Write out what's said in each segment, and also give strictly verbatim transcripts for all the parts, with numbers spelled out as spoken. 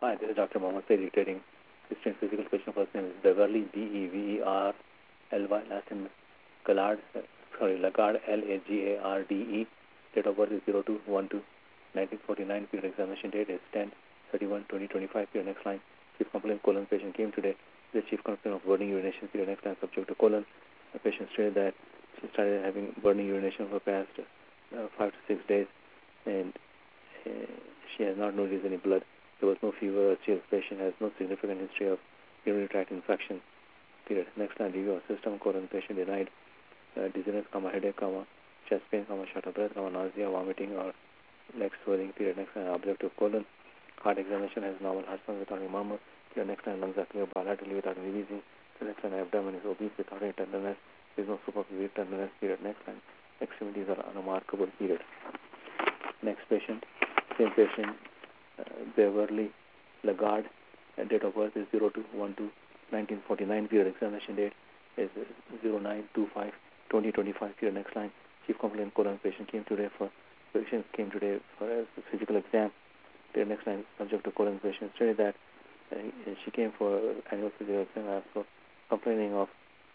Hi, this is Doctor Mohammed Said, dictating distinct physical patient. First name is Beverly, B E V E R L Y. Last name is Gallard, uh, sorry, Lagarde, L A G A R D E. Date of birth is zero two one two nineteen forty-nine. Period examination date is ten thirty-one twenty twenty-five. Period next line. Chief complaint colon patient came today. The chief complaint of burning urination. Period next line. Subject to colon. The patient stated that she started having burning urination for past uh, five to six days, and uh, she has not noticed any blood. There was no fever or chills. Patient has no significant history of urinary tract infection. Period. Next line. Review of system. Colon patient denied uh, dizziness, comma, headache, comma, chest pain, comma, short of breath, comma, nausea, vomiting, or leg swelling. Period. Next line. Objective colon. Heart examination has normal heart sound without any murmur. Period. Next line. Lungs are clear bilaterally without any wheezing. The next line. Abdomen is obese without any tenderness. There is no superficial tenderness. Period. Next line. Extremities are unremarkable. Period. Next patient. Same patient. Uh, Beverly Lagarde, and date of birth is zero two one two nineteen forty-nine. Period. Examination date is zero nine two five twenty twenty-five. Period. Next line. Chief complaint colon patient came today for patient came today for a physical exam. Period. Next line. Subject to colon patient stated that uh, she came for annual physical exam after complaining of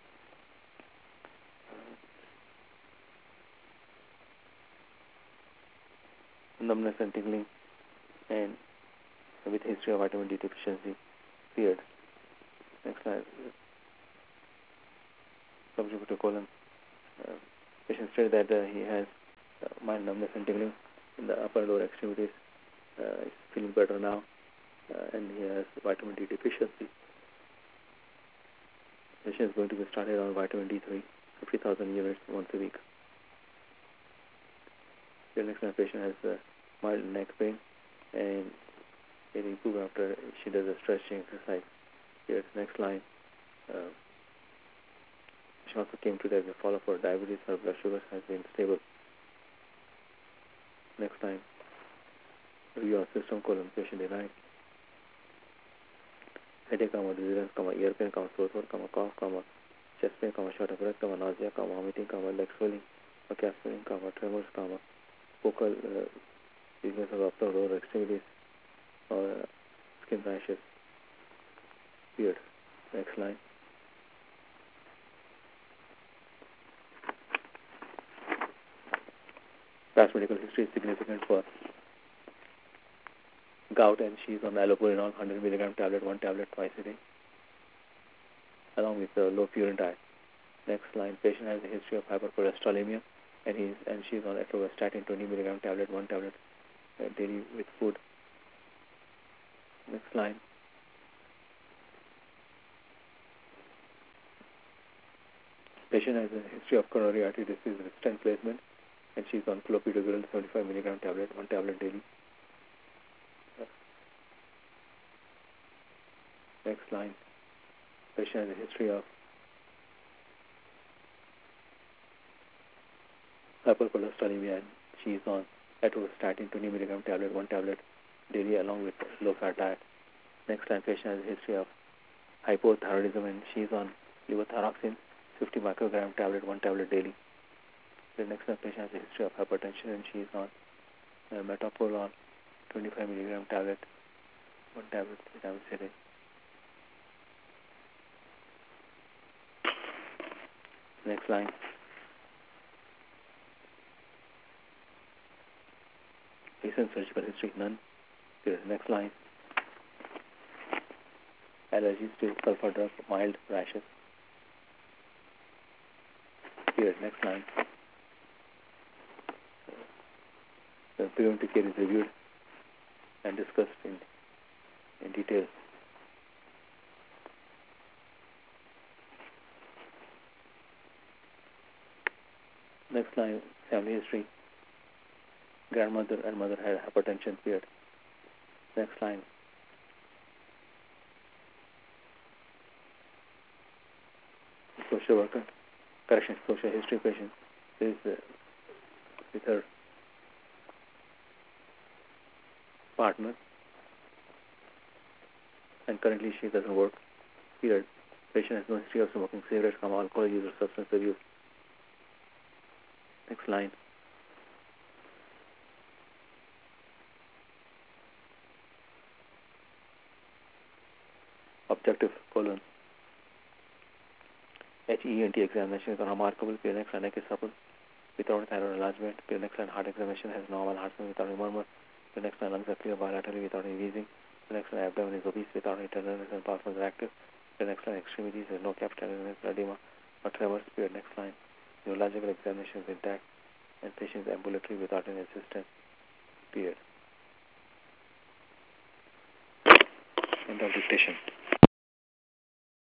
uh, numbness and tingling, and with history of vitamin D deficiency. Period. Next slide. Subject to colon. Uh, patient stated that uh, he has uh, mild numbness and tingling in the upper and lower extremities. Uh, he's feeling better now, uh, and he has vitamin D deficiency. Patient is going to be started on vitamin D three, fifty thousand units once a week. The next time patient has uh, mild neck pain, and it improves after she does a stretching exercise. Here's next line. Uh, she also came to that the follow-up for diabetes. Her blood sugar has been stable. Next line. Review of system colon patient denied. Headache, comma, dizziness, comma, ear pain, comma, sore throat, comma, cough, comma, chest pain, comma, short of breath, comma, nausea, comma, vomiting, comma, leg swelling, comma, calf swelling, comma, tremors, comma, focal uh, weakness of upper or lower extremities, or uh, skin rashes. Period. Next line. Past medical history is significant for gout, and she is on allopurinol, one hundred milligram tablet, one tablet twice a day, along with the low purine diet. Next line. Patient has a history of hypercholesterolemia, and he's and she is on atorvastatin, twenty milligram tablet, one tablet uh, daily with food. Next line. Patient has a history of coronary artery disease with stent placement, and she is on clopidogrel, seventy-five milligram tablet, one tablet daily. Next line. Patient has a history of hypercholesterolemia, and she is on atorvastatin, twenty milligram tablet, one tablet daily, along with low fat diet. Next line. Patient has a history of hypothyroidism, and she is on levothyroxine, fifty microgram tablet, one tablet daily. The next line. Patient has a history of hypertension, and she is on uh, metoprolol, twenty-five milligram tablet, one tablet three times a day. Next line. Recent surgical history, none. Period. Next line. Allergies to sulfur drug, mild rashes. Period. Next line. The preventive care is reviewed and discussed in, in detail. Next line. Family history. Grandmother and mother had hypertension. Period. Next line. Social worker. Correction. Social history patient is uh, with her partner, and currently she doesn't work. Period. Patient has no history of smoking cigarettes, alcohol use, or substance abuse. Next line. Objective colon. H E N T examination is unremarkable. Peer neck line neck is supple without thyroid enlargement. Peer neck line heart examination has normal heart rhythm without any murmur. Peer neck line lungs are clear bilaterally without any wheezing. Peer neck line abdomen is obese without any tenderness and pulse is active. Peer neck line extremities has no capitalization, edema or tremors. Peer neck line neurological examination is intact and patient is ambulatory without any assistance. Period. End of dictation.